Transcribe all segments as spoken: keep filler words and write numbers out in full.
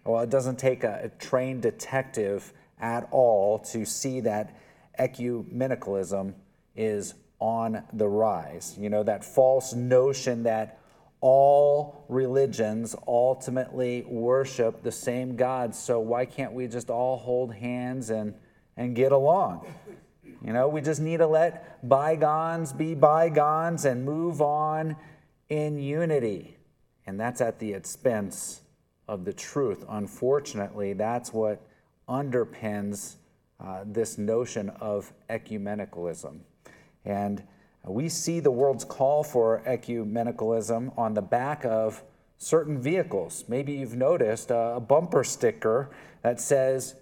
well, it doesn't take a, a trained detective at all to see that ecumenicalism is on the rise. You know, that false notion that all religions ultimately worship the same God, so why can't we just all hold hands and, and get along? You know, we just need to let bygones be bygones and move on in unity. And that's at the expense of the truth. Unfortunately, that's what underpins uh, this notion of ecumenicalism. And we see the world's call for ecumenicalism on the back of certain vehicles. Maybe you've noticed a bumper sticker that says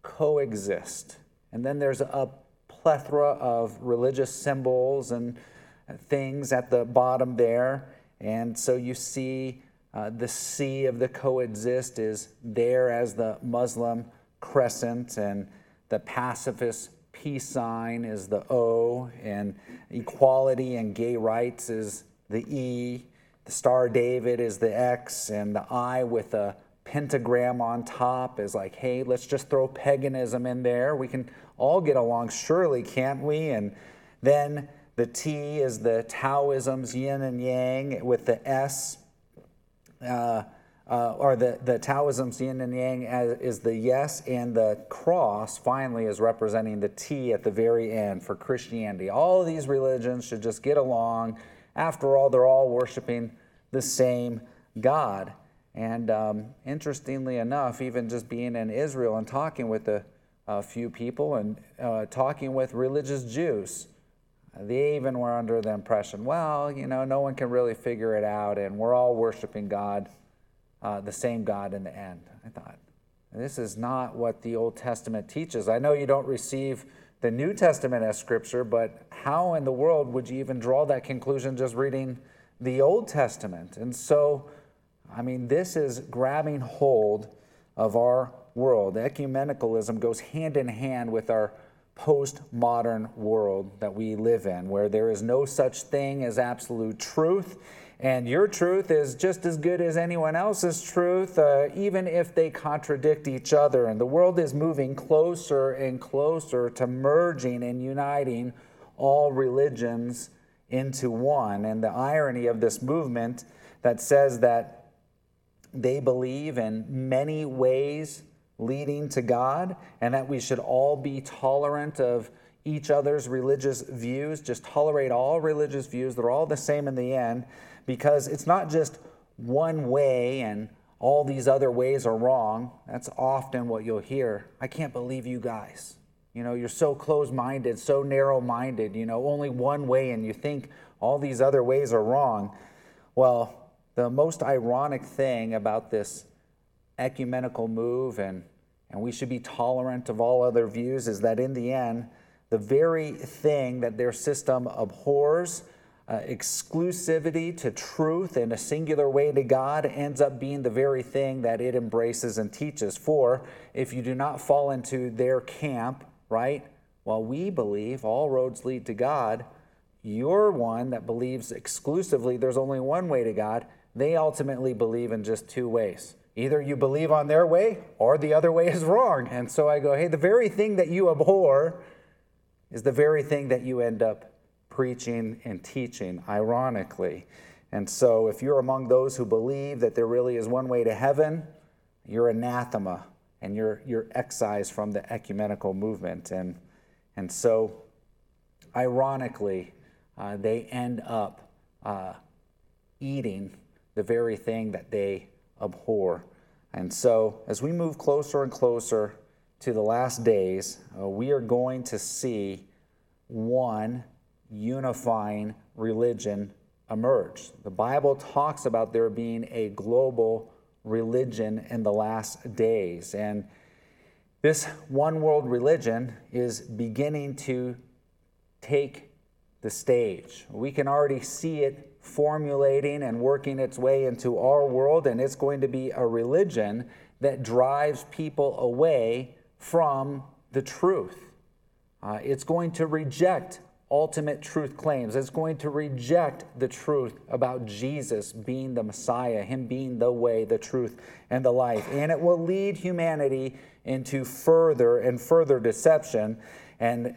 coexist. And then there's a plethora of religious symbols and things at the bottom there. And so you see uh, the C of the coexist is there as the Muslim crescent, and the pacifist peace sign is the O, and equality and gay rights is the E. The Star of David is the X, and the I with a pentagram on top is like, hey, let's just throw paganism in there. We can all get along, surely, can't we? And then the T is the Taoism's yin and yang with the S, uh, uh, or the, the Taoism's yin and yang as, is the yes, and the cross finally is representing the T at the very end for Christianity. All of these religions should just get along. After all, they're all worshiping the same God. And um, interestingly enough, even just being in Israel and talking with a, a few people and uh, talking with religious Jews, they even were under the impression, well, you know, no one can really figure it out, and we're all worshiping God, uh, the same God in the end. I thought, this is not what the Old Testament teaches. I know you don't receive the New Testament as Scripture, but how in the world would you even draw that conclusion just reading the Old Testament? And so, I mean, this is grabbing hold of our world. Ecumenicalism goes hand in hand with our postmodern world that we live in, where there is no such thing as absolute truth, and your truth is just as good as anyone else's truth, uh, even if they contradict each other. And the world is moving closer and closer to merging and uniting all religions into one. And the irony of this movement that says that they believe in many ways leading to God, and that we should all be tolerant of each other's religious views, just tolerate all religious views. They're all the same in the end, because it's not just one way and all these other ways are wrong. That's often what you'll hear. I can't believe you guys. You know, you're so close-minded, so narrow-minded, you know, only one way, and you think all these other ways are wrong. Well, the most ironic thing about this ecumenical move, and, and we should be tolerant of all other views, is that in the end, the very thing that their system abhors, uh, exclusivity to truth and a singular way to God, ends up being the very thing that it embraces and teaches. For if you do not fall into their camp, right, while we believe all roads lead to God, you're one that believes exclusively there's only one way to God. They ultimately believe in just two ways. Either you believe on their way or the other way is wrong. And so I go, hey, the very thing that you abhor is the very thing that you end up preaching and teaching, ironically. And so if you're among those who believe that there really is one way to heaven, you're anathema and you're you're excised from the ecumenical movement. And, and so ironically, uh, they end up uh, eating the very thing that they abhor. And so as we move closer and closer to the last days, uh, we are going to see one unifying religion emerge. The Bible talks about there being a global religion in the last days. And this one world religion is beginning to take the stage. We can already see it formulating and working its way into our world, and it's going to be a religion that drives people away from the truth. Uh, it's going to reject ultimate truth claims. It's going to reject the truth about Jesus being the Messiah, him being the way, the truth, and the life. And it will lead humanity into further and further deception and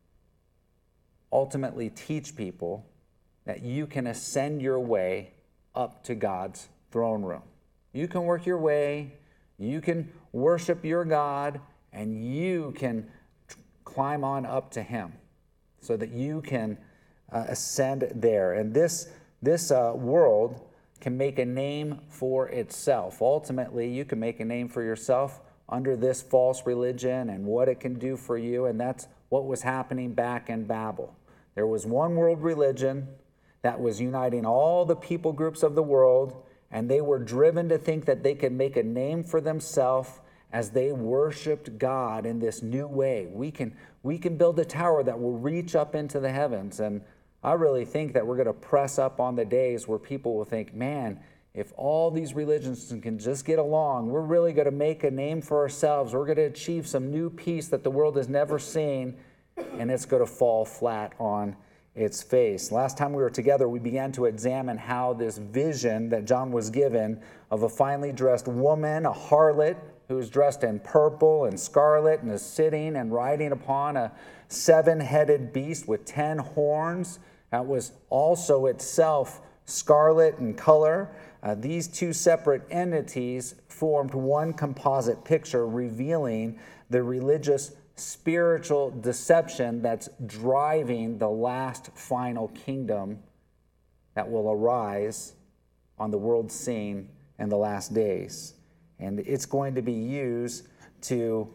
ultimately teach people that you can ascend your way up to God's throne room. You can work your way, you can worship your God, and you can climb on up to him so that you can uh, ascend there. And this, this uh, world can make a name for itself. Ultimately, you can make a name for yourself under this false religion and what it can do for you, and that's what was happening back in Babel. There was one world religion that was uniting all the people groups of the world, and they were driven to think that they could make a name for themselves as they worshiped God in this new way. We can, we can build a tower that will reach up into the heavens. And I really think that we're going to press up on the days where people will think, man, if all these religions can just get along, we're really going to make a name for ourselves. We're going to achieve some new peace that the world has never seen, and it's going to fall flat on its face. Last time we were together, we began to examine how this vision that John was given of a finely dressed woman, a harlot, who is dressed in purple and scarlet and is sitting and riding upon a seven-headed beast with ten horns that was also itself scarlet in color. Uh, these two separate entities formed one composite picture revealing the religious spiritual deception that's driving the last final kingdom that will arise on the world scene in the last days. And it's going to be used to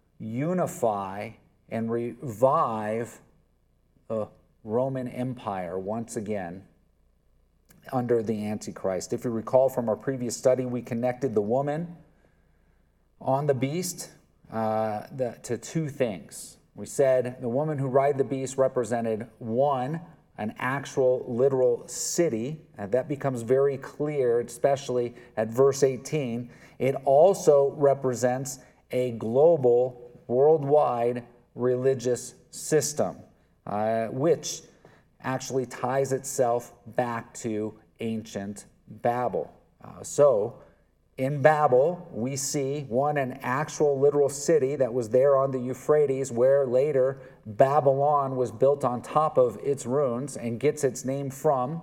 unify and revive the Roman Empire once again under the Antichrist. If you recall from our previous study, we connected the woman on the beast uh, the, to two things. We said the woman who ride the beast represented, one, an actual literal city, and that becomes very clear, especially at verse eighteen. It also represents a global, worldwide religious system, uh, which actually ties itself back to ancient Babel. Uh, so, in Babel, we see, one, an actual literal city that was there on the Euphrates, where later Babylon was built on top of its ruins and gets its name from.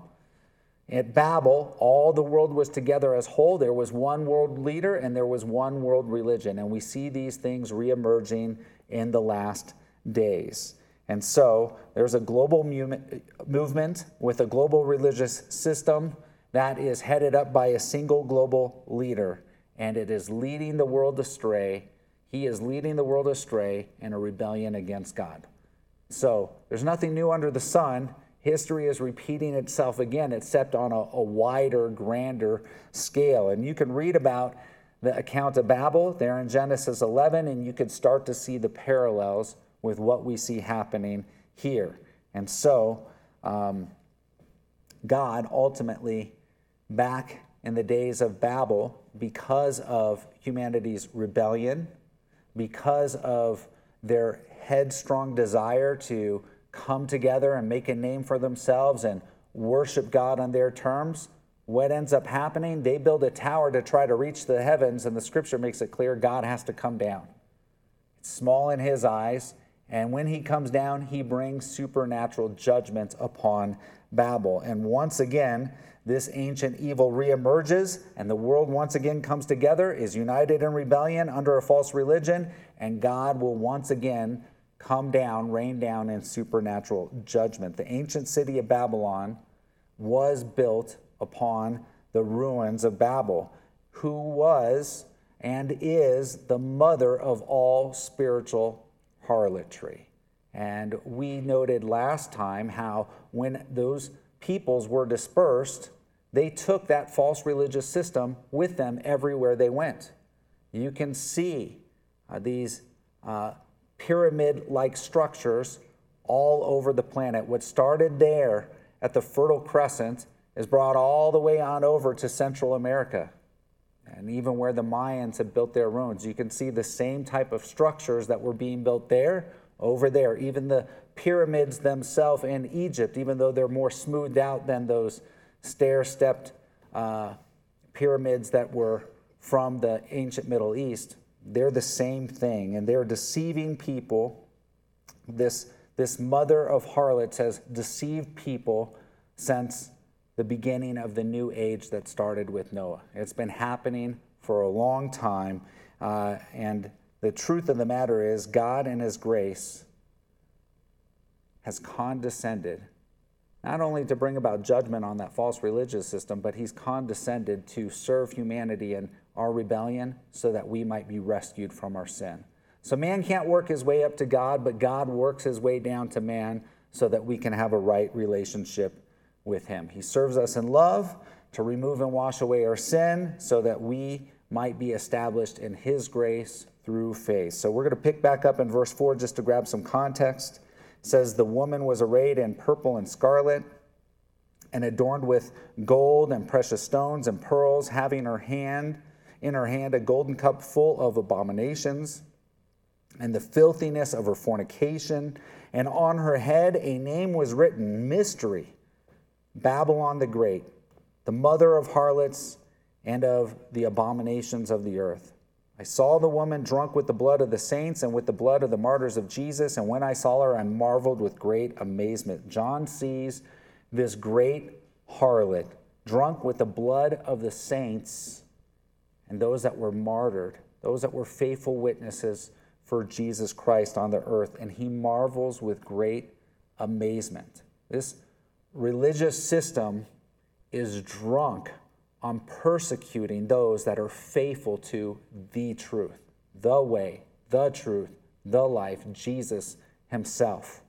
At Babel, all the world was together as whole. There was one world leader and there was one world religion. And we see these things reemerging in the last days. And so there's a global mu- movement with a global religious system that is headed up by a single global leader. And it is leading the world astray. He is leading the world astray in a rebellion against God. So there's nothing new under the sun. History is repeating itself again, except on a, a wider, grander scale. And you can read about the account of Babel there in Genesis eleven, and you could start to see the parallels with what we see happening here. And so, um, God ultimately, back in the days of Babel, because of humanity's rebellion, because of their headstrong desire to come together and make a name for themselves and worship God on their terms, what ends up happening? They build a tower to try to reach the heavens, and the scripture makes it clear God has to come down. It's small in his eyes, and when he comes down, he brings supernatural judgment upon Babel. And once again, this ancient evil reemerges, and the world once again comes together, is united in rebellion under a false religion, and God will once again come down, rain down in supernatural judgment. The ancient city of Babylon was built upon the ruins of Babel, who was and is the mother of all spiritual harlotry. And we noted last time how when those peoples were dispersed, they took that false religious system with them everywhere they went. You can see uh, these uh, pyramid-like structures all over the planet. What started there at the Fertile Crescent is brought all the way on over to Central America. And even where the Mayans had built their ruins, you can see the same type of structures that were being built there over there. Even the pyramids themselves in Egypt, even though they're more smoothed out than those stair-stepped uh, pyramids that were from the ancient Middle East, they're the same thing, and they're deceiving people. This, this mother of harlots has deceived people since the beginning of the new age that started with Noah. It's been happening for a long time, uh, and the truth of the matter is God in his grace has condescended not only to bring about judgment on that false religious system, but he's condescended to serve humanity in our rebellion so that we might be rescued from our sin. So man can't work his way up to God, but God works his way down to man so that we can have a right relationship with him. He serves us in love to remove and wash away our sin so that we might be established in his grace through faith. So we're going to pick back up in verse four just to grab some context. It says, the woman was arrayed in purple and scarlet and adorned with gold and precious stones and pearls, having her hand in her hand a golden cup full of abominations and the filthiness of her fornication. And on her head a name was written, Mystery, Babylon the Great, the mother of harlots and of the abominations of the earth. I saw the woman drunk with the blood of the saints and with the blood of the martyrs of Jesus, and when I saw her, I marveled with great amazement. John sees this great harlot drunk with the blood of the saints and those that were martyred, those that were faithful witnesses for Jesus Christ on the earth, and he marvels with great amazement. This religious system is drunk on persecuting those that are faithful to the truth, the way, the truth, the life, Jesus himself.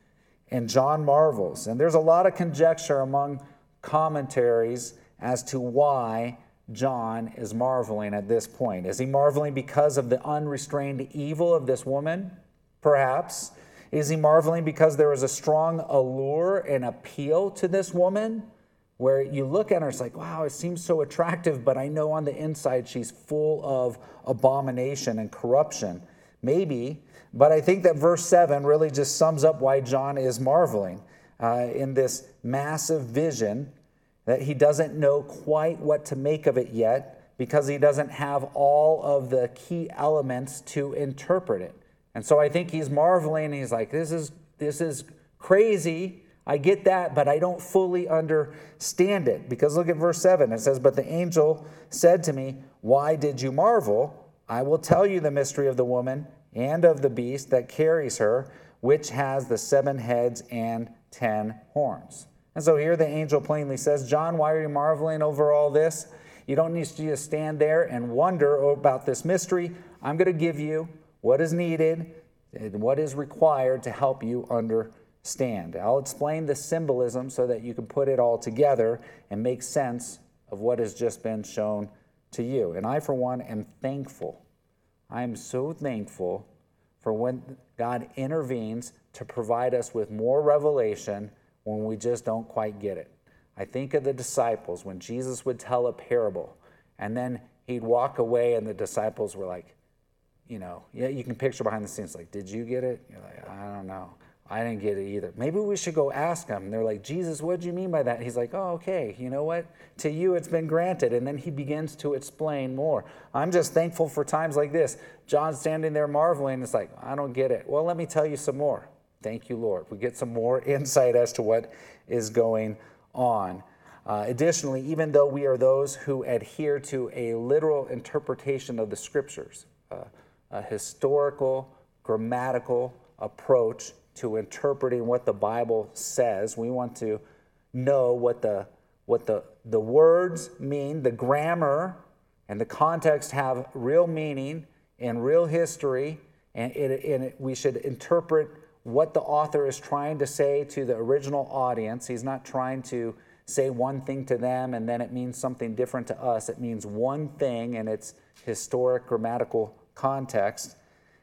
And John marvels. And there's a lot of conjecture among commentaries as to why John is marveling at this point. Is he marveling because of the unrestrained evil of this woman? Perhaps. Is he marveling because there is a strong allure and appeal to this woman? Where you look at her, it's like, wow, it seems so attractive, but I know on the inside she's full of abomination and corruption. Maybe, but I think that verse seven really just sums up why John is marveling uh, in this massive vision, that he doesn't know quite what to make of it yet because he doesn't have all of the key elements to interpret it. And so I think he's marveling, and he's like, this is, this is crazy. I get that, but I don't fully understand it. Because look at verse seven. It says, but the angel said to me, why did you marvel? I will tell you the mystery of the woman and of the beast that carries her, which has the seven heads and ten horns. And so here the angel plainly says, John, why are you marveling over all this? You don't need to just stand there and wonder about this mystery. I'm going to give you what is needed and what is required to help you understand. Stand. I'll explain the symbolism so that you can put it all together and make sense of what has just been shown to you. And I, for one, am thankful. I am so thankful for when God intervenes to provide us with more revelation when we just don't quite get it. I think of the disciples when Jesus would tell a parable and then he'd walk away and the disciples were like, you know, yeah, you can picture behind the scenes like, did you get it? You're like, I don't know. I didn't get it either. Maybe we should go ask him. And they're like, Jesus, what do you mean by that? He's like, oh, okay. You know what? To you, it's been granted. And then he begins to explain more. I'm just thankful for times like this. John's standing there marveling. It's like, I don't get it. Well, let me tell you some more. Thank you, Lord. We get some more insight as to what is going on. Uh, additionally, even though we are those who adhere to a literal interpretation of the scriptures, uh, a historical, grammatical approach to interpreting what the Bible says. We want to know what the what the, the words mean, the grammar and the context have real meaning and real history, and, it, and it, we should interpret what the author is trying to say to the original audience. He's not trying to say one thing to them and then it means something different to us. It means one thing in its historic grammatical context.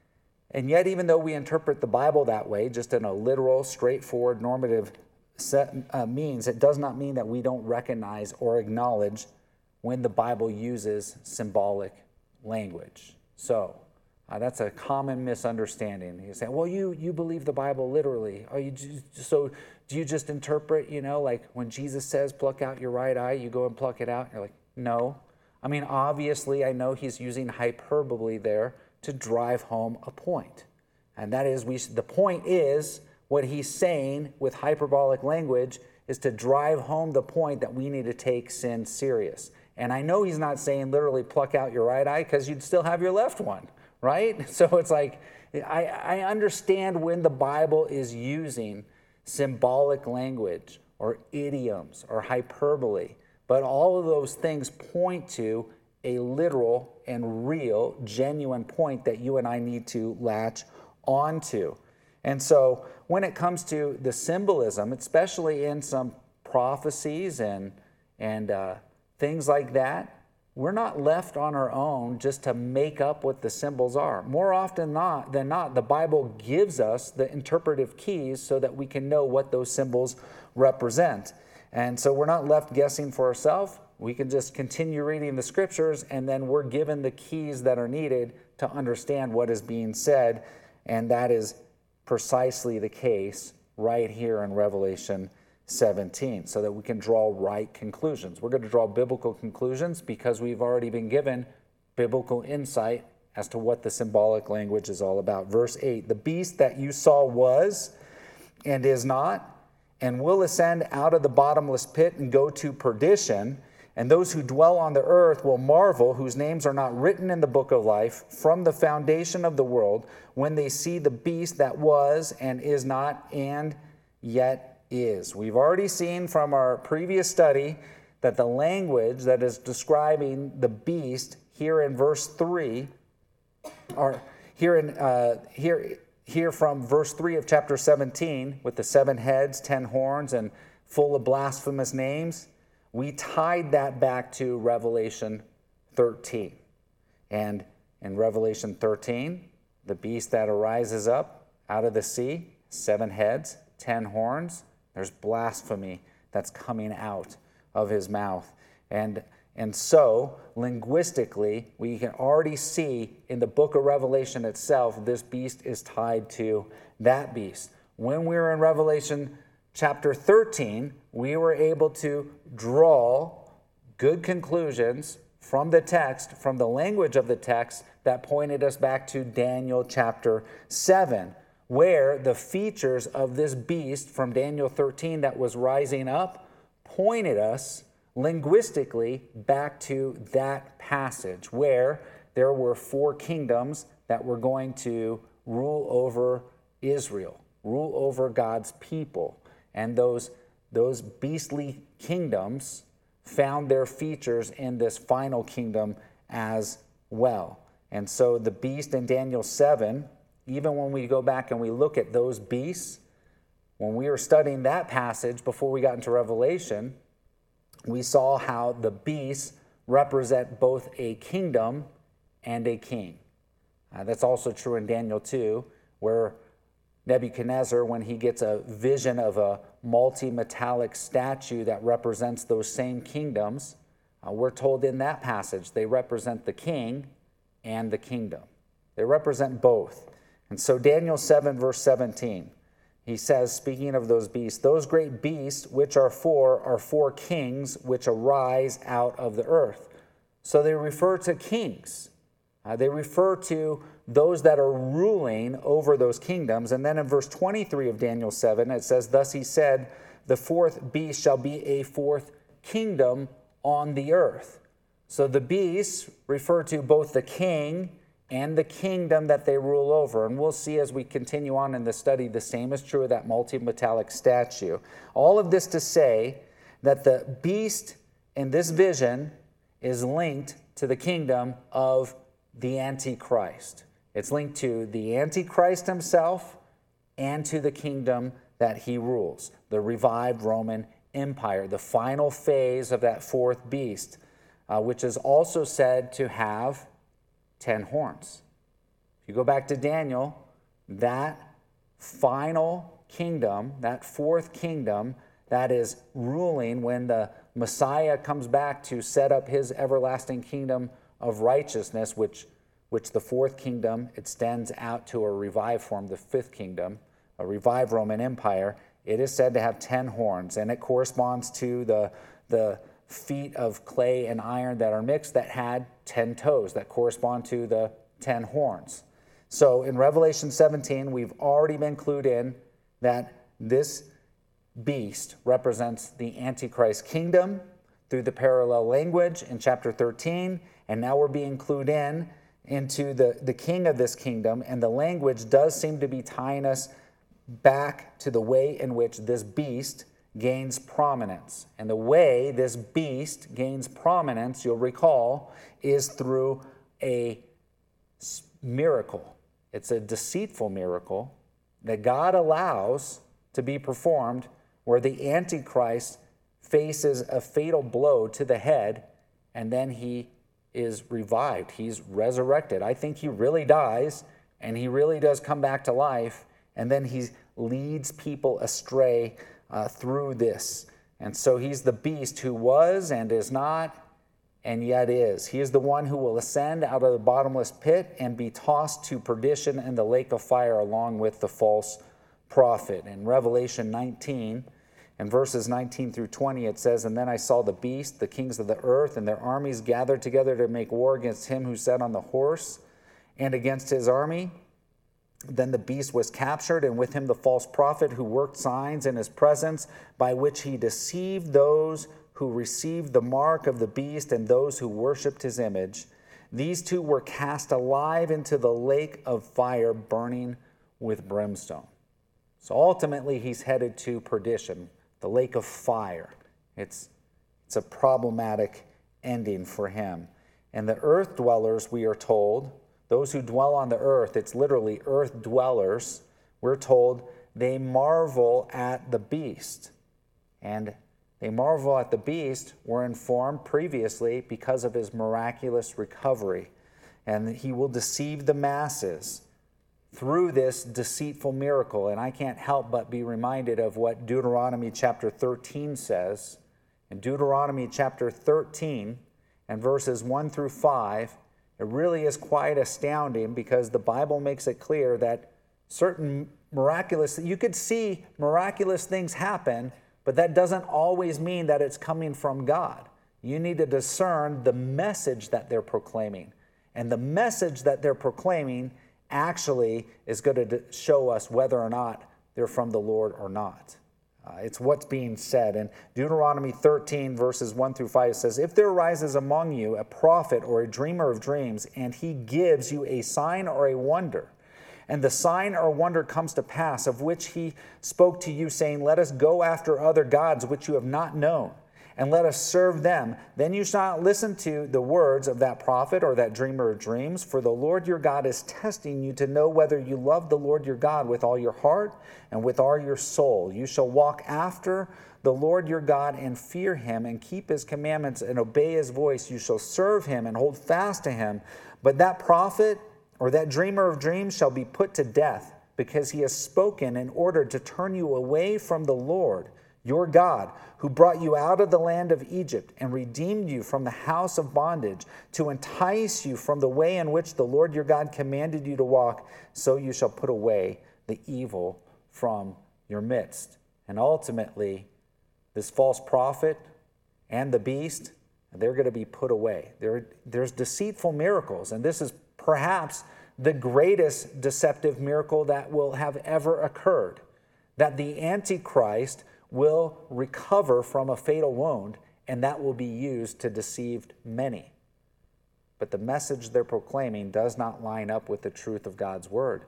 And yet, even though we interpret the Bible that way, just in a literal, straightforward, normative set, uh, means, it does not mean that we don't recognize or acknowledge when the Bible uses symbolic language. So, Uh, that's a common misunderstanding. You say, well, you you believe the Bible literally. Are you just, so do you just interpret, you know, like when Jesus says, pluck out your right eye, you go and pluck it out? And you're like, no. I mean, obviously, I know he's using hyperbole there to drive home a point. And that is, we. the point is, what he's saying with hyperbolic language is to drive home the point that we need to take sin serious. And I know he's not saying literally pluck out your right eye, because you'd still have your left one. Right? So it's like, I, I understand when the Bible is using symbolic language or idioms or hyperbole, but all of those things point to a literal and real, genuine point that you and I need to latch onto. And so when it comes to the symbolism, especially in some prophecies and, and uh, things like that, we're not left on our own just to make up what the symbols are. More often not, than not, the Bible gives us the interpretive keys so that we can know what those symbols represent. And so we're not left guessing for ourselves. We can just continue reading the scriptures, and then we're given the keys that are needed to understand what is being said. And that is precisely the case right here in Revelation seventeen, so that we can draw right conclusions. We're going to draw biblical conclusions because we've already been given biblical insight as to what the symbolic language is all about. Verse eight, the beast that you saw was and is not, and will ascend out of the bottomless pit and go to perdition, and those who dwell on the earth will marvel, whose names are not written in the book of life from the foundation of the world, when they see the beast that was and is not and yet is. We've already seen from our previous study that the language that is describing the beast here in verse three, or here in uh, here here from verse three of chapter seventeen, with the seven heads, ten horns, and full of blasphemous names, we tied that back to Revelation thirteen. And in Revelation thirteen, the beast that arises up out of the sea, seven heads, ten horns. There's blasphemy that's coming out of his mouth. And, and so, linguistically, we can already see in the book of Revelation itself, this beast is tied to that beast. When we were in Revelation chapter thirteen, we were able to draw good conclusions from the text, from the language of the text, that pointed us back to Daniel chapter seven, where the features of this beast from Daniel thirteen that was rising up pointed us linguistically back to that passage, where there were four kingdoms that were going to rule over Israel, rule over God's people. And those, those beastly kingdoms found their features in this final kingdom as well. And so the beast in Daniel seven, even when we go back and we look at those beasts, when we were studying that passage before we got into Revelation, we saw how the beasts represent both a kingdom and a king. Uh, that's also true in Daniel two, where Nebuchadnezzar, when he gets a vision of a multi-metallic statue that represents those same kingdoms, uh, we're told in that passage they represent the king and the kingdom. They represent both. And so Daniel seven, verse seventeen, he says, speaking of those beasts, those great beasts which are four are four kings which arise out of the earth. So they refer to kings. Uh, they refer to those that are ruling over those kingdoms. And then in verse twenty-three of Daniel seven, it says, thus he said, the fourth beast shall be a fourth kingdom on the earth. So the beasts refer to both the king and the kingdom that they rule over. And we'll see as we continue on in the study, the same is true of that multi-metallic statue. All of this to say that the beast in this vision is linked to the kingdom of the Antichrist. It's linked to the Antichrist himself and to the kingdom that he rules, the revived Roman Empire, the final phase of that fourth beast, uh, which is also said to have ten horns. If you go back to Daniel, that final kingdom, that fourth kingdom that is ruling when the Messiah comes back to set up his everlasting kingdom of righteousness, which which the fourth kingdom extends out to a revived form, the fifth kingdom, a revived Roman Empire, it is said to have ten horns, and it corresponds to the, the feet of clay and iron that are mixed that had ten toes that correspond to the ten horns. So in Revelation seventeen, we've already been clued in that this beast represents the Antichrist kingdom through the parallel language in chapter thirteen, and now we're being clued in into the, the king of this kingdom, and the language does seem to be tying us back to the way in which this beast gains prominence. And the way this beast gains prominence, you'll recall, is through a miracle. It's a deceitful miracle that God allows to be performed where the Antichrist faces a fatal blow to the head, and then he is revived. He's resurrected. I think he really dies, and he really does come back to life, and then he leads people astray uh, through this. And so he's the beast who was and is not and yet is. He is the one who will ascend out of the bottomless pit and be tossed to perdition in the lake of fire along with the false prophet. In Revelation nineteen, in verses nineteen through twenty, it says, "And then I saw the beast, the kings of the earth, and their armies gathered together to make war against him who sat on the horse and against his army. Then the beast was captured, and with him the false prophet who worked signs in his presence, by which he deceived those who received the mark of the beast and those who worshipped his image. These two were cast alive into the lake of fire burning with brimstone." So ultimately he's headed to perdition, the lake of fire. It's, it's a problematic ending for him. And the earth dwellers, we are told, those who dwell on the earth, it's literally earth dwellers, we're told they marvel at the beast. And they marvel at the beast, were informed previously because of his miraculous recovery. And he will deceive the masses through this deceitful miracle. And I can't help but be reminded of what Deuteronomy chapter thirteen says. In Deuteronomy chapter thirteen and verses one through five, it really is quite astounding because the Bible makes it clear that certain miraculous, you could see miraculous things happen, but that doesn't always mean that it's coming from God. You need to discern the message that they're proclaiming. And the message that they're proclaiming actually is going to show us whether or not they're from the Lord or not. Uh, it's what's being said. In Deuteronomy thirteen, verses one through five, it says, "If there arises among you a prophet or a dreamer of dreams, and he gives you a sign or a wonder, and the sign or wonder comes to pass, of which he spoke to you, saying, 'Let us go after other gods which you have not known, and let us serve them,' then you shall not listen to the words of that prophet or that dreamer of dreams, for the Lord your God is testing you to know whether you love the Lord your God with all your heart and with all your soul. You shall walk after the Lord your God and fear him and keep his commandments and obey his voice. You shall serve him and hold fast to him. But that prophet or that dreamer of dreams shall be put to death, because he has spoken in order to turn you away from the Lord your God, who brought you out of the land of Egypt and redeemed you from the house of bondage, to entice you from the way in which the Lord your God commanded you to walk. So you shall put away the evil from your midst." And ultimately, this false prophet and the beast, they're going to be put away. There, there's deceitful miracles, and this is perhaps the greatest deceptive miracle that will have ever occurred, that the Antichrist will recover from a fatal wound, and that will be used to deceive many. But the message they're proclaiming does not line up with the truth of God's word.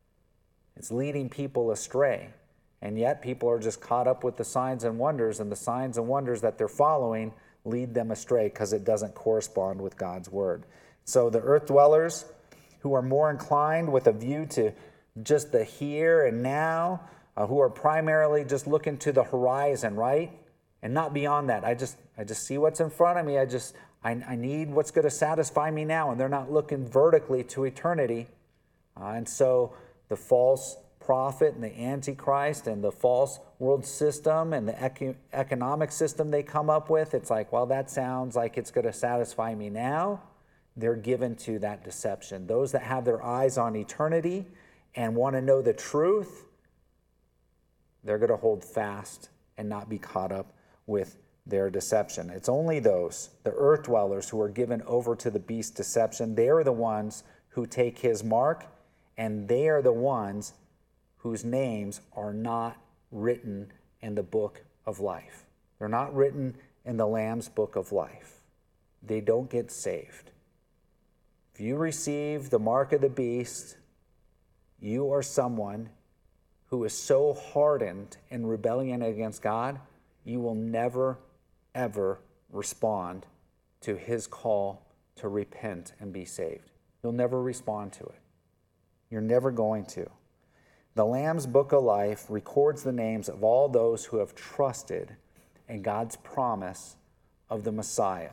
It's leading people astray, and yet people are just caught up with the signs and wonders, and the signs and wonders that they're following lead them astray because it doesn't correspond with God's word. So the earth dwellers who are more inclined with a view to just the here and now, Uh, who are primarily just looking to the horizon, right? And not beyond that. I just I just see what's in front of me. I just, I, I need what's going to satisfy me now. And they're not looking vertically to eternity. Uh, and so the false prophet and the Antichrist and the false world system and the eco- economic system they come up with, it's like, well, that sounds like it's going to satisfy me now. they're given to that deception. Those that have their eyes on eternity and want to know the truth, they're going to hold fast and not be caught up with their deception. It's only those, the earth dwellers, who are given over to the beast's deception. They are the ones who take his mark, and they are the ones whose names are not written in the book of life. They're not written in the Lamb's book of life. They don't get saved. If you receive the mark of the beast, you are someone who is so hardened in rebellion against God, you will never, ever respond to his call to repent and be saved. You'll never respond to it. You're never going to. The Lamb's Book of Life records the names of all those who have trusted in God's promise of the Messiah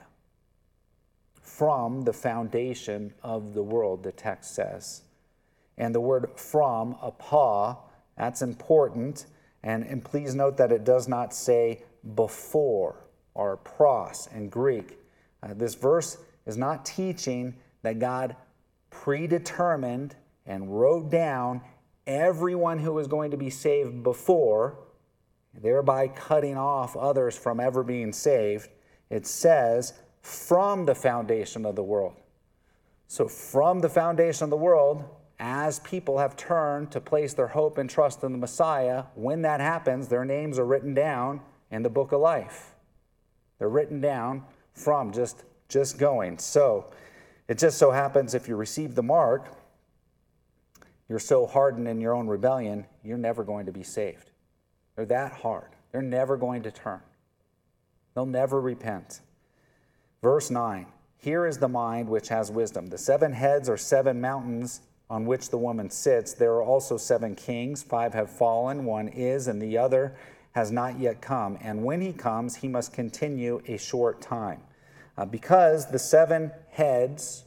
from the foundation of the world, the text says. And the word from, apa, that's important. And, and please note that it does not say before or pros in Greek. Uh, this verse is not teaching that God predetermined and wrote down everyone who was going to be saved before, thereby cutting off others from ever being saved. It says from the foundation of the world. So from the foundation of the world, as people have turned to place their hope and trust in the Messiah, when that happens, their names are written down in the book of life. They're written down from just, just going. So it just so happens if you receive the mark, you're so hardened in your own rebellion, you're never going to be saved. They're that hard. They're never going to turn. They'll never repent. Verse nine, here is the mind which has wisdom. The seven heads are seven mountains on which the woman sits. There are also seven kings. Five have fallen, one is, and the other has not yet come. And when he comes, he must continue a short time. Uh, because the seven heads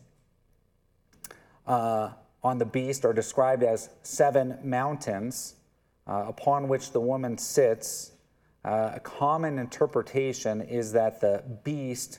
uh, on the beast are described as seven mountains uh, upon which the woman sits, uh, a common interpretation is that the beast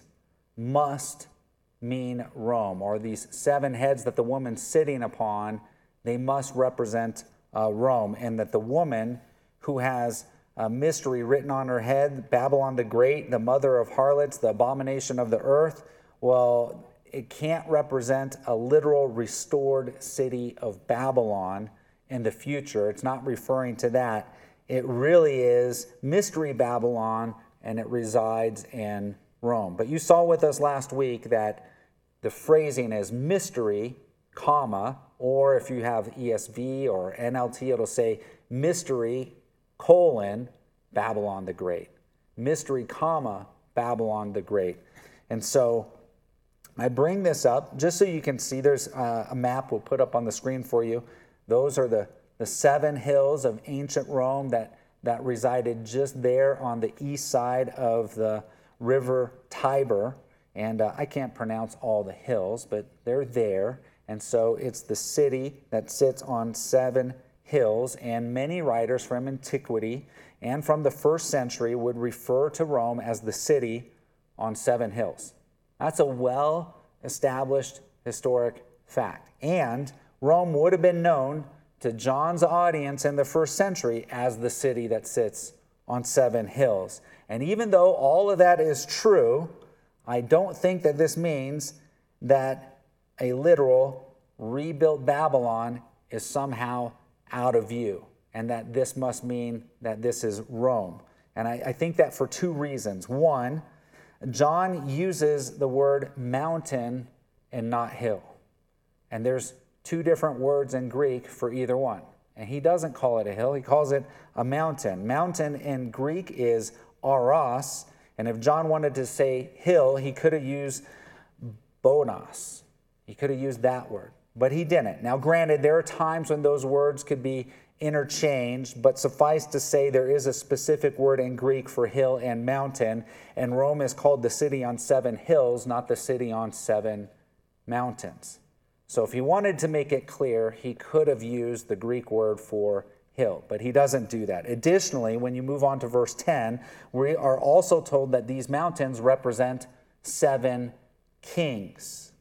must mean Rome, or these seven heads that the woman's sitting upon, they must represent uh, Rome, and that the woman who has a mystery written on her head, Babylon the Great, the mother of harlots, the abomination of the earth, well, it can't represent a literal restored city of Babylon in the future. It's not referring to that. It really is Mystery Babylon, and it resides in Rome. But you saw with us last week that the phrasing is mystery, comma, or if you have E S V or N L T, it'll say mystery, colon, Babylon the Great. Mystery, comma, Babylon the Great. And so I bring this up just so you can see. There's a map we'll put up on the screen for you. Those are the, the seven hills of ancient Rome that, that resided just there on the east side of the river Tiber. And uh, I can't pronounce all the hills, but they're there. And so it's the city that sits on seven hills. And many writers from antiquity and from the first century would refer to Rome as the city on seven hills. That's a well-established historic fact. And Rome would have been known to John's audience in the first century as the city that sits on seven hills. And even though all of that is true, I don't think that this means that a literal rebuilt Babylon is somehow out of view, and that this must mean that this is Rome. And I, I think that for two reasons. One, John uses the word mountain and not hill. And there's two different words in Greek for either one. And he doesn't call it a hill, he calls it a mountain. Mountain in Greek is aros, and if John wanted to say hill, he could have used bonos. He could have used that word, but he didn't. Now, granted, there are times when those words could be interchanged, but suffice to say there is a specific word in Greek for hill and mountain, and Rome is called the city on seven hills, not the city on seven mountains. So if he wanted to make it clear, he could have used the Greek word for hill, but he doesn't do that. Additionally, when you move on to verse ten, we are also told that these mountains represent seven kings.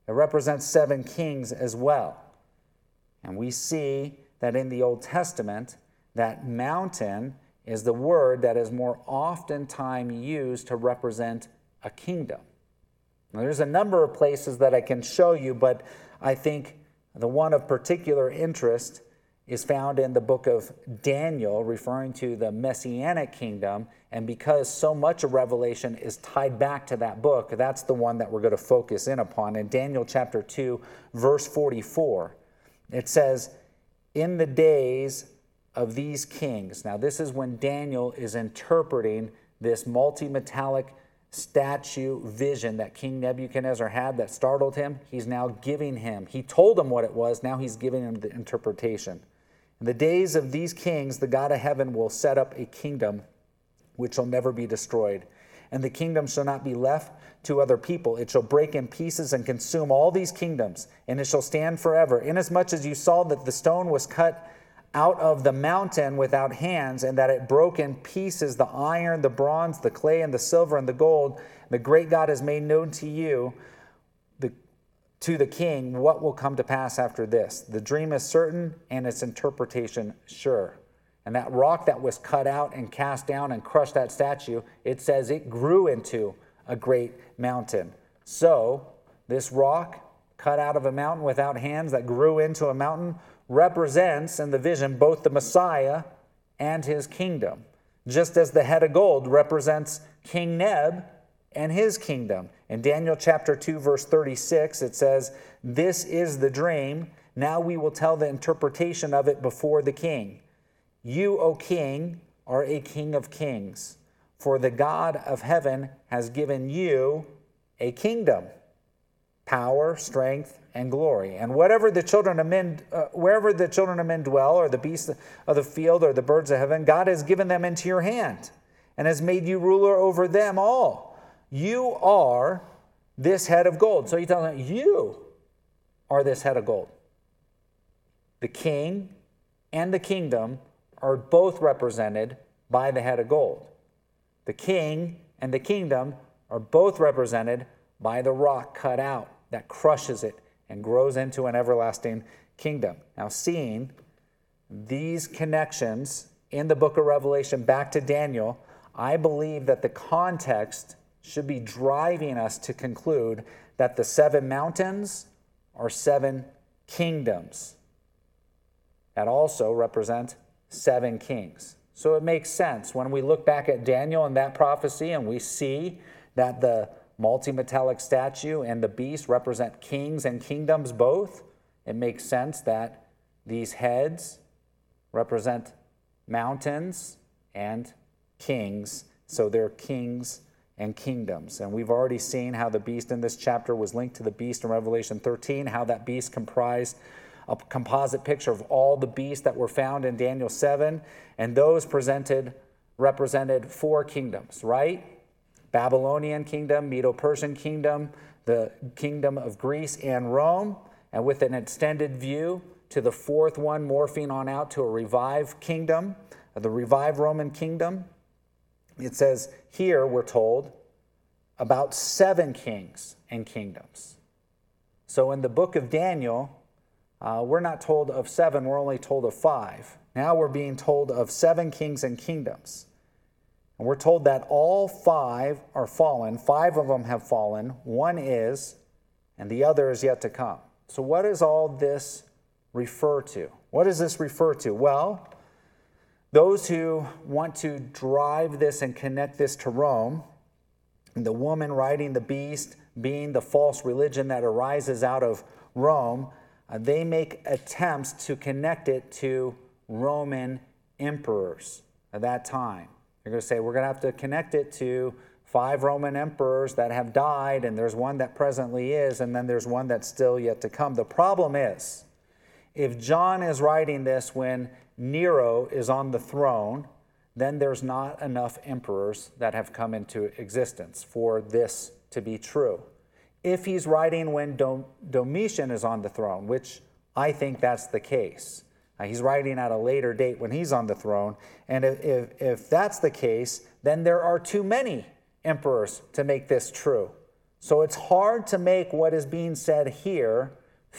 It represents seven kings as well. And we see that in the Old Testament, that mountain is the word that is more oftentimes used to represent a kingdom. Now, there's a number of places that I can show you, but I think the one of particular interest is found in the book of Daniel, referring to the Messianic kingdom. And because so much of Revelation is tied back to that book, that's the one that we're going to focus in upon. In Daniel chapter two, verse forty-four, it says, in the days of these kings. Now, this is when Daniel is interpreting this multi-metallic statue vision that King Nebuchadnezzar had that startled him. He's now giving him, he told him what it was, now he's giving him the interpretation. In the days of these kings, the God of heaven will set up a kingdom which shall never be destroyed. And the kingdom shall not be left to other people. It shall break in pieces and consume all these kingdoms, and it shall stand forever. Inasmuch as you saw that the stone was cut out of the mountain without hands, and that it broke in pieces the iron, the bronze, the clay, and the silver, and the gold, the great God has made known to you, the, to the king, what will come to pass after this. The dream is certain, and its interpretation sure. And that rock that was cut out and cast down and crushed that statue, it says it grew into a great mountain. So, this rock cut out of a mountain without hands that grew into a mountain represents in the vision both the Messiah and his kingdom, just as the head of gold represents King Neb and his kingdom. In Daniel chapter two, verse thirty-six, it says, this is the dream. Now we will tell the interpretation of it before the king. You, O king, are a king of kings, for the God of heaven has given you a kingdom, power, strength, and glory. And whatever the children of men, uh, wherever the children of men dwell, or the beasts of the field, or the birds of heaven, God has given them into your hand, and has made you ruler over them all. You are this head of gold. So he tells them, you are this head of gold. The king and the kingdom are both represented by the head of gold. The king and the kingdom are both represented by the rock cut out that crushes it and grows into an everlasting kingdom. Now, seeing these connections in the book of Revelation back to Daniel, I believe that the context should be driving us to conclude that the seven mountains are seven kingdoms that also represent seven kings. So it makes sense when we look back at Daniel and that prophecy and we see that the multi-metallic statue and the beast represent kings and kingdoms both. It makes sense that these heads represent mountains and kings. So they're kings and kingdoms. And we've already seen how the beast in this chapter was linked to the beast in Revelation thirteen, how that beast comprised a composite picture of all the beasts that were found in Daniel seven, and those presented represented four kingdoms, right? Babylonian kingdom, Medo-Persian kingdom, the kingdom of Greece and Rome, and with an extended view to the fourth one morphing on out to a revived kingdom, the revived Roman kingdom. It says here, we're told, about seven kings and kingdoms. So in the book of Daniel, Uh, we're not told of seven, we're only told of five. Now we're being told of seven kings and kingdoms. And we're told that all five are fallen. Five of them have fallen. One is, and the other is yet to come. So what does all this refer to? What does this refer to? Well, those who want to drive this and connect this to Rome, the woman riding the beast being the false religion that arises out of Rome, Uh, they make attempts to connect it to Roman emperors at that time. They're going to say, we're going to have to connect it to five Roman emperors that have died, and there's one that presently is, and then there's one that's still yet to come. The problem is, if John is writing this when Nero is on the throne, then there's not enough emperors that have come into existence for this to be true. If he's writing when Dom- Domitian is on the throne, which I think that's the case. Uh, he's writing at a later date when he's on the throne. And if, if, if that's the case, then there are too many emperors to make this true. So it's hard to make what is being said here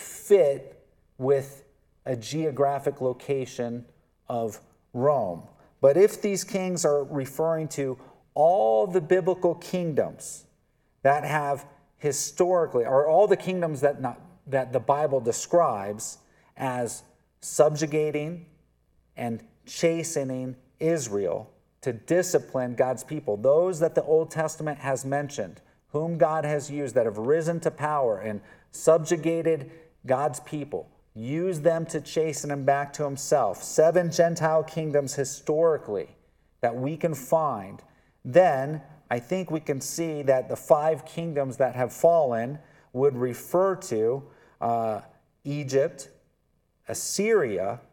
fit with a geographic location of Rome. But if these kings are referring to all the biblical kingdoms that have historically, or all the kingdoms that not, that the Bible describes as subjugating and chastening Israel to discipline God's people, those that the Old Testament has mentioned, whom God has used, that have risen to power and subjugated God's people, used them to chasten them back to himself, seven Gentile kingdoms historically that we can find, then I think we can see that the five kingdoms that have fallen would refer to uh, Egypt, Assyria,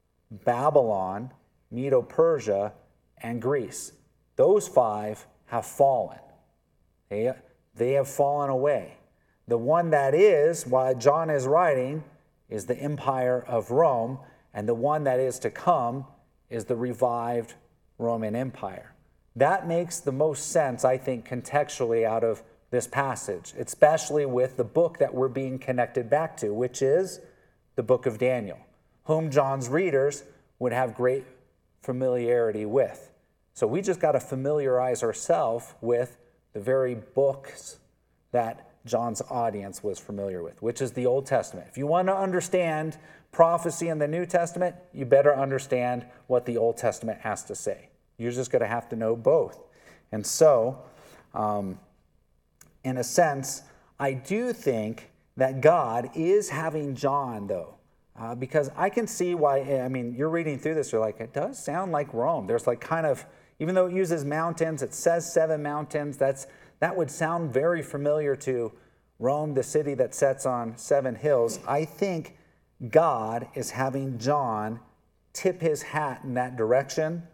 Babylon, Medo-Persia, and Greece. Those five have fallen. They, they have fallen away. The one that is, while John is writing, is the Empire of Rome, and the one that is to come is the revived Roman Empire. That makes the most sense, I think, contextually out of this passage, especially with the book that we're being connected back to, which is the book of Daniel, whom John's readers would have great familiarity with. So we just got to familiarize ourselves with the very books that John's audience was familiar with, which is the Old Testament. If you want to understand prophecy in the New Testament, you better understand what the Old Testament has to say. You're just going to have to know both. And so, um, in a sense, I do think that God is having John, though, uh, because I can see why, I mean, you're reading through this, you're like, it does sound like Rome. There's like kind of, even though it uses mountains, it says seven mountains, that's that would sound very familiar to Rome, the city that sits on seven hills. I think God is having John tip his hat in that direction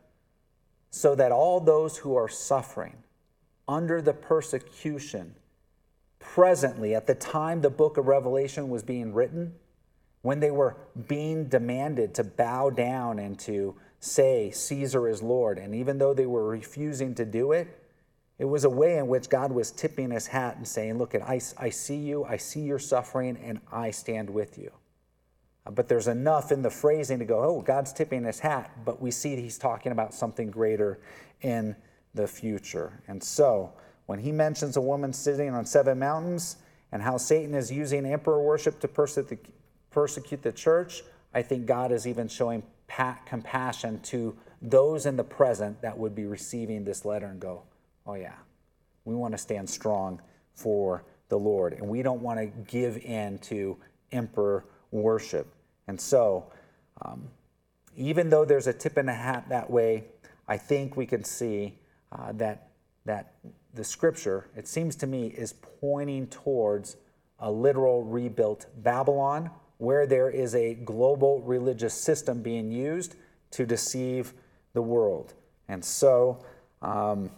so that all those who are suffering under the persecution presently, at the time the book of Revelation was being written, when they were being demanded to bow down and to say Caesar is Lord, and even though they were refusing to do it, it was a way in which God was tipping his hat and saying, look, I, I see you, I see your suffering, and I stand with you. But there's enough in the phrasing to go, oh, God's tipping his hat, but we see he's talking about something greater in the future. And so, when he mentions a woman sitting on seven mountains and how Satan is using emperor worship to persecute the church, I think God is even showing compassion to those in the present that would be receiving this letter and go, oh yeah, we want to stand strong for the Lord, and we don't want to give in to emperor worship. And so, um, even though there's a tip in the hat that way, I think we can see uh, that that the scripture, it seems to me, is pointing towards a literal rebuilt Babylon, where there is a global religious system being used to deceive the world. And so, um,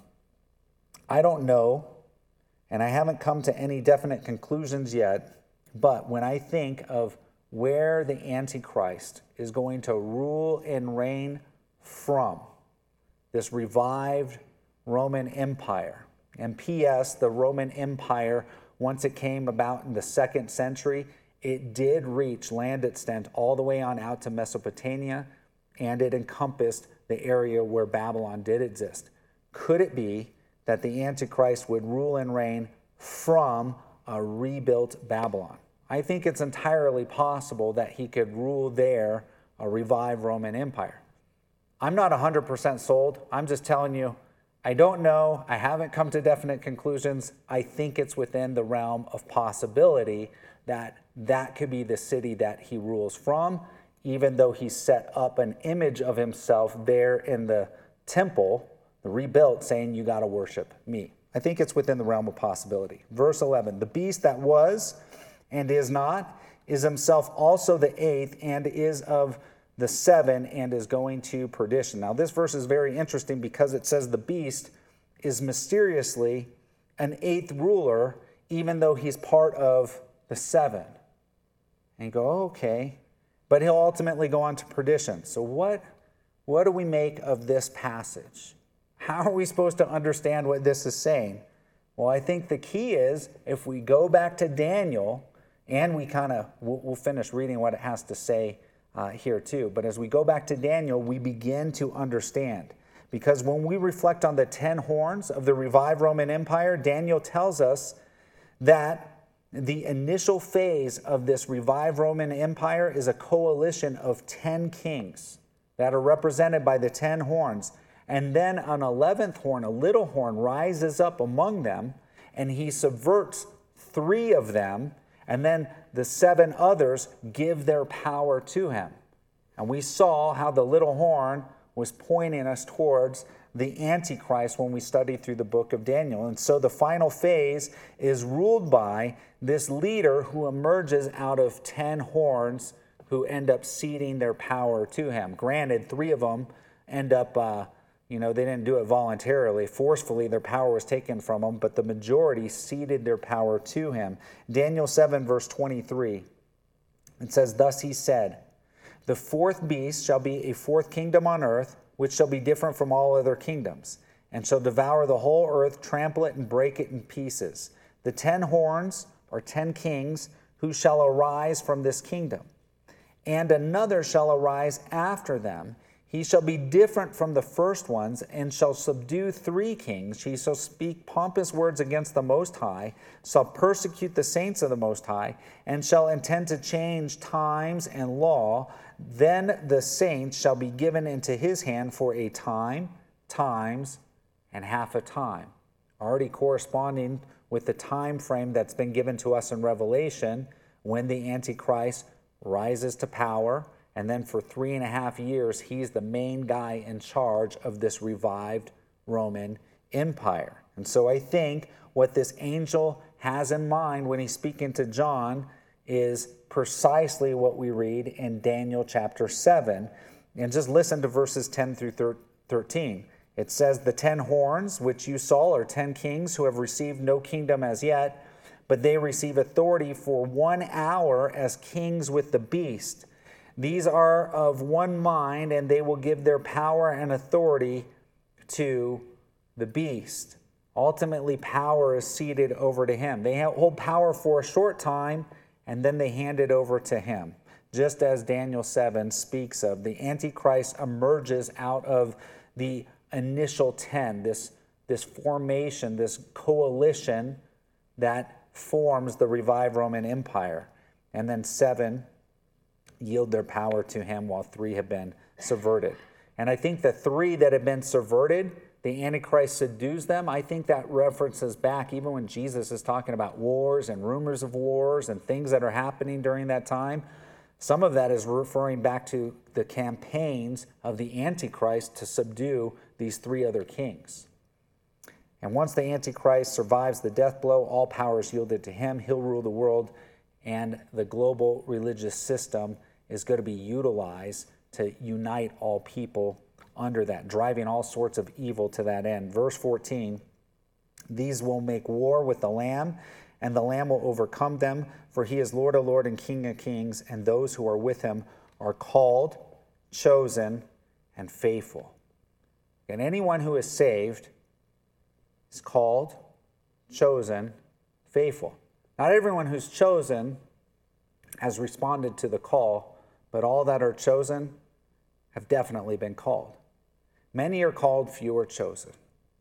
I don't know, and I haven't come to any definite conclusions yet, but when I think of where the Antichrist is going to rule and reign from, this revived Roman Empire. And P S, the Roman Empire, once it came about in the second century, it did reach land extent all the way on out to Mesopotamia, and it encompassed the area where Babylon did exist. Could it be that the Antichrist would rule and reign from a rebuilt Babylon? I think it's entirely possible that he could rule there a revived Roman Empire. I'm not one hundred percent sold. I'm just telling you, I don't know. I haven't come to definite conclusions. I think it's within the realm of possibility that that could be the city that he rules from, even though he set up an image of himself there in the temple, the rebuilt, saying, you got to worship me. I think it's within the realm of possibility. Verse eleven, the beast that was and is not is himself also the eighth and is of the seven and is going to perdition. Now this verse is very interesting because it says the beast is mysteriously an eighth ruler, even though he's part of the seven. And you go, oh, okay, but he'll ultimately go on to perdition. So what, what do we make of this passage? How are we supposed to understand what this is saying? Well, I think the key is if we go back to Daniel, and we kind of, we'll, we'll finish reading what it has to say uh, here too, but as we go back to Daniel, we begin to understand. Because when we reflect on the ten horns of the revived Roman Empire, Daniel tells us that the initial phase of this revived Roman Empire is a coalition of ten kings that are represented by the ten horns. And then an eleventh horn, a little horn, rises up among them, and he subverts three of them, and then the seven others give their power to him. And we saw how the little horn was pointing us towards the Antichrist when we studied through the book of Daniel. And so the final phase is ruled by this leader who emerges out of ten horns who end up ceding their power to him. Granted, three of them end up, uh, you know, they didn't do it voluntarily. Forcefully, their power was taken from them, but the majority ceded their power to him. Daniel seven, verse twenty-three, it says, "Thus he said, the fourth beast shall be a fourth kingdom on earth, which shall be different from all other kingdoms, and shall devour the whole earth, trample it, and break it in pieces. The ten horns are ten kings who shall arise from this kingdom. And another shall arise after them. He shall be different from the first ones, and shall subdue three kings. He shall speak pompous words against the Most High, shall persecute the saints of the Most High, and shall intend to change times and law. Then the saints shall be given into his hand for a time, times, and half a time." Already corresponding with the time frame that's been given to us in Revelation, when the Antichrist rises to power, and then for three and a half years, he's the main guy in charge of this revived Roman Empire. And so I think what this angel has in mind when he's speaking to John is precisely what we read in Daniel chapter seven. And just listen to verses ten through thirteen. It says, "The ten horns which you saw are ten kings who have received no kingdom as yet, but they receive authority for one hour as kings with the beast. These are of one mind, and they will give their power and authority to the beast." Ultimately, power is ceded over to him. They hold power for a short time, and then they hand it over to him. Just as Daniel seven speaks of, the Antichrist emerges out of the initial ten, this, this formation, this coalition that forms the revived Roman Empire. And then seven yield their power to him, while three have been subverted. And I think the three that have been subverted, the Antichrist subdues them. I think that references back even when Jesus is talking about wars and rumors of wars and things that are happening during that time. Some of that is referring back to the campaigns of the Antichrist to subdue these three other kings. And once the Antichrist survives the death blow, all power is yielded to him. He'll rule the world, and the global religious system is going to be utilized to unite all people under that, driving all sorts of evil to that end. Verse fourteen, "These will make war with the Lamb, and the Lamb will overcome them, for he is Lord of lords and King of kings, and those who are with him are called, chosen, and faithful." And anyone who is saved is called, chosen, faithful. Not everyone who's chosen has responded to the call, but all that are chosen have definitely been called. Many are called, few are chosen.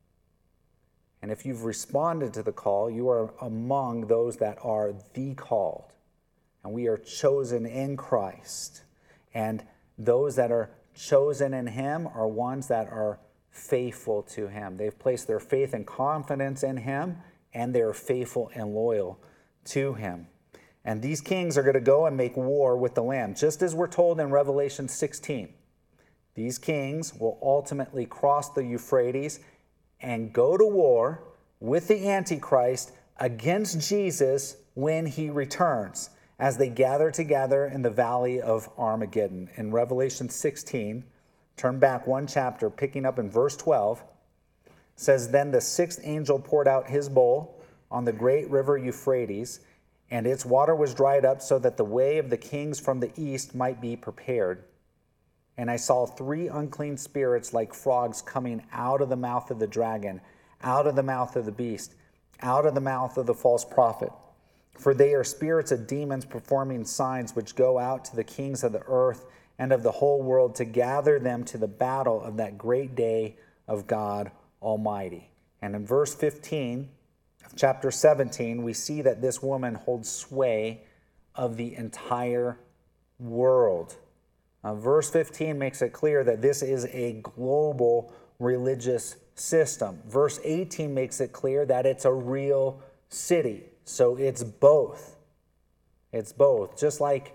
And if you've responded to the call, you are among those that are the called. And we are chosen in Christ. And those that are chosen in him are ones that are faithful to him. They've placed their faith and confidence in him, and they are faithful and loyal to him. And these kings are going to go and make war with the Lamb, just as we're told in Revelation sixteen. These kings will ultimately cross the Euphrates and go to war with the Antichrist against Jesus when he returns, as they gather together in the valley of Armageddon. In Revelation sixteen, turn back one chapter, picking up in verse twelve, says, "Then the sixth angel poured out his bowl on the great river Euphrates, and its water was dried up so that the way of the kings from the east might be prepared. And I saw three unclean spirits like frogs coming out of the mouth of the dragon, out of the mouth of the beast. out of the mouth of the false prophet. For they are spirits of demons performing signs which go out to the kings of the earth and of the whole world to gather them to the battle of that great day of God Almighty. And in verse fifteen of chapter seventeen, we see that this woman holds sway of the entire world. Uh, verse fifteen makes it clear that this is a global religious system. Verse eighteen makes it clear that it's a real city. So it's both. It's both. Just like,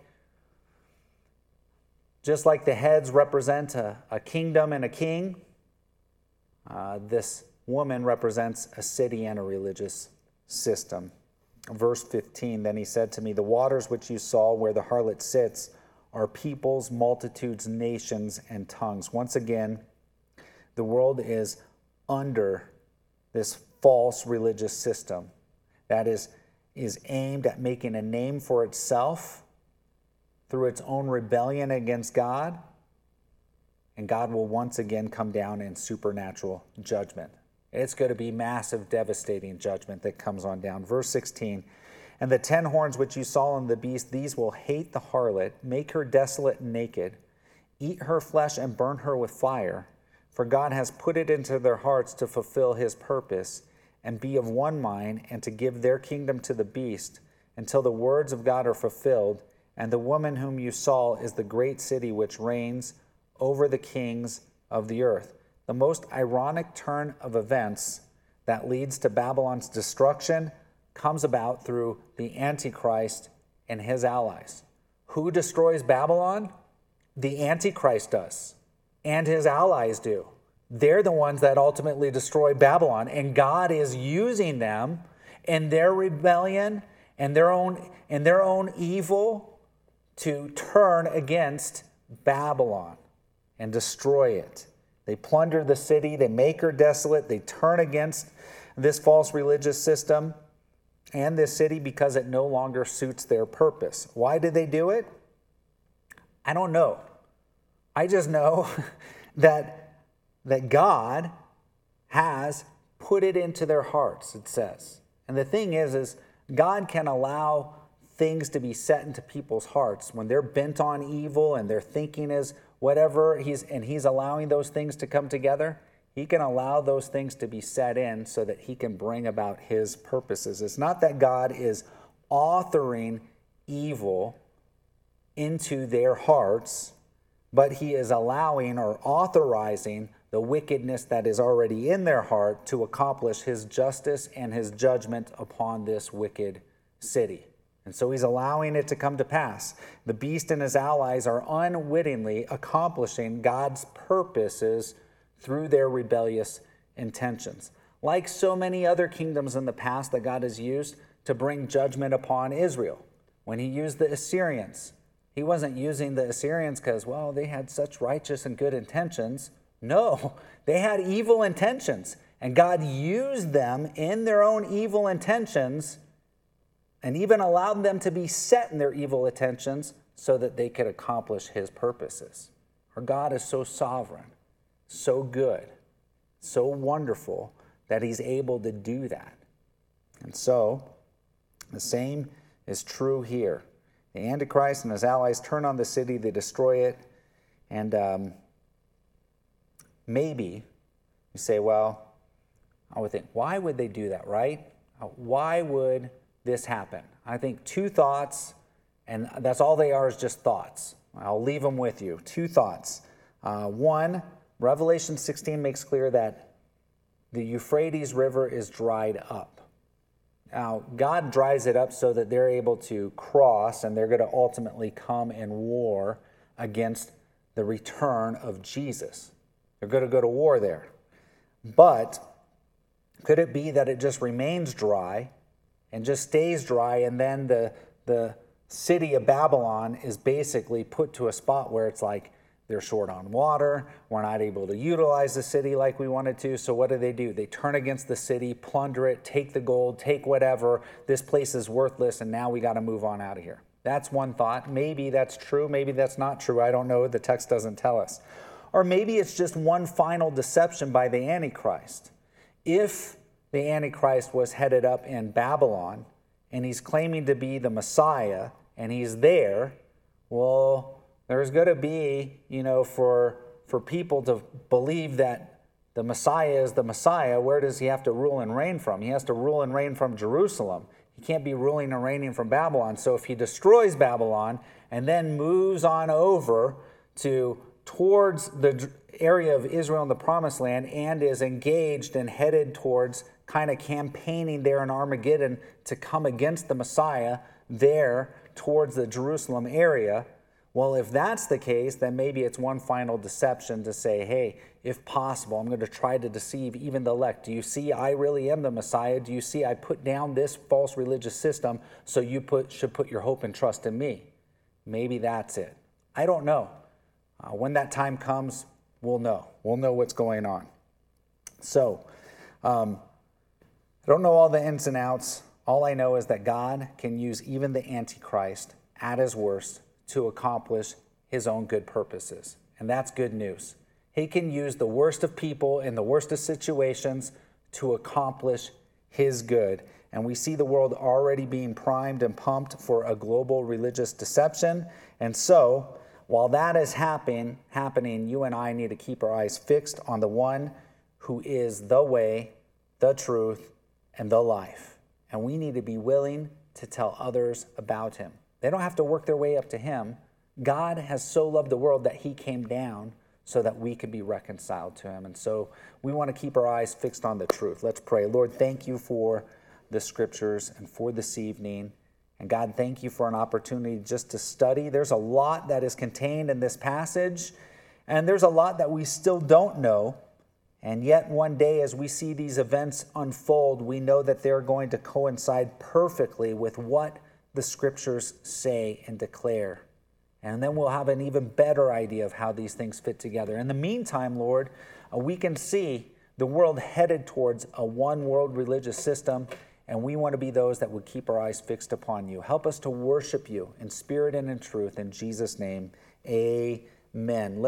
just like the heads represent a, a kingdom and a king, uh, this woman represents a city and a religious system. Verse fifteen, then he said to me, the waters which you saw where the harlot sits are peoples, multitudes, nations, and tongues. Once again, the world is under this false religious system that is, is aimed at making a name for itself through its own rebellion against God, and God will once again come down in supernatural judgment. It's going to be massive, devastating judgment that comes on down. Verse sixteen, and the ten horns which you saw in the beast, these will hate the harlot, make her desolate and naked, eat her flesh and burn her with fire. For God has put it into their hearts to fulfill his purpose and be of one mind and to give their kingdom to the beast until the words of God are fulfilled. And the woman whom you saw is the great city which reigns over the kings of the earth. The most ironic turn of events that leads to Babylon's destruction comes about through the Antichrist and his allies. Who destroys Babylon? The Antichrist does, and his allies do. They're the ones that ultimately destroy Babylon, and God is using them in their rebellion and their own, in their own evil to turn against Babylon and destroy it. They plunder the city, they make her desolate, they turn against this false religious system and this city because it no longer suits their purpose. Why did they do it? I don't know. I just know that that God has put it into their hearts, it says. And the thing is, is God can allow things to be set into people's hearts when they're bent on evil and their thinking is whatever, he's and he's allowing those things to come together. He can allow those things to be set in so that he can bring about his purposes. It's not that God is authoring evil into their hearts, but he is allowing or authorizing the wickedness that is already in their heart to accomplish his justice and his judgment upon this wicked city. And so he's allowing it to come to pass. The beast and his allies are unwittingly accomplishing God's purposes through their rebellious intentions. Like so many other kingdoms in the past that God has used to bring judgment upon Israel. When he used the Assyrians, he wasn't using the Assyrians because, well, they had such righteous and good intentions. No, they had evil intentions, and God used them in their own evil intentions and even allowed them to be set in their evil intentions so that they could accomplish his purposes. Our God is so sovereign, so good, so wonderful that he's able to do that. And so, the same is true here. The Antichrist and his allies turn on the city, they destroy it, and um, maybe you say, well, I would think, why would they do that, right? Why would this happen? I think two thoughts, and that's all they are is just thoughts. I'll leave them with you. Two thoughts. Uh, one, Revelation sixteen makes clear that the Euphrates River is dried up. Now, God dries it up so that they're able to cross, and they're going to ultimately come in war against the return of Jesus. They're going to go to war there. But could it be that it just remains dry and just stays dry, and then the, the city of Babylon is basically put to a spot where it's like they're short on water, we're not able to utilize the city like we wanted to, so what do they do? They turn against the city, plunder it, take the gold, take whatever, this place is worthless, and now we got to move on out of here. That's one thought. Maybe that's true, maybe that's not true, I don't know, the text doesn't tell us. Or maybe it's just one final deception by the Antichrist. If the Antichrist was headed up in Babylon, and he's claiming to be the Messiah, and he's there, well, there's going to be, you know, for, for people to believe that the Messiah is the Messiah, where does he have to rule and reign from? He has to rule and reign from Jerusalem. He can't be ruling and reigning from Babylon. So if he destroys Babylon and then moves on over to towards the area of Israel and the Promised Land and is engaged and headed towards kind of campaigning there in Armageddon to come against the Messiah there towards the Jerusalem area, well, if that's the case, then maybe it's one final deception to say, hey, if possible, I'm going to try to deceive even the elect. Do you see I really am the Messiah? Do you see I put down this false religious system, so you put, should put your hope and trust in me? Maybe that's it. I don't know. Uh, when that time comes, we'll know. We'll know what's going on. So, um, I don't know all the ins and outs. All I know is that God can use even the Antichrist at his worst to accomplish his own good purposes. And that's good news. He can use the worst of people in the worst of situations to accomplish his good. And we see the world already being primed and pumped for a global religious deception. And so, while that is happen, happening, you and I need to keep our eyes fixed on the one who is the way, the truth, and the life. And we need to be willing to tell others about him. They don't have to work their way up to him. God has so loved the world that he came down so that we could be reconciled to him. And so we want to keep our eyes fixed on the truth. Let's pray. Lord, thank you for the scriptures and for this evening. And God, thank you for an opportunity just to study. There's a lot that is contained in this passage, and there's a lot that we still don't know. And yet one day as we see these events unfold, we know that they're going to coincide perfectly with what the scriptures say and declare. And then we'll have an even better idea of how these things fit together. In the meantime, Lord, uh, we can see the world headed towards a one world religious system, and we want to be those that would keep our eyes fixed upon you. Help us to worship you in spirit and in truth. In Jesus' name, amen.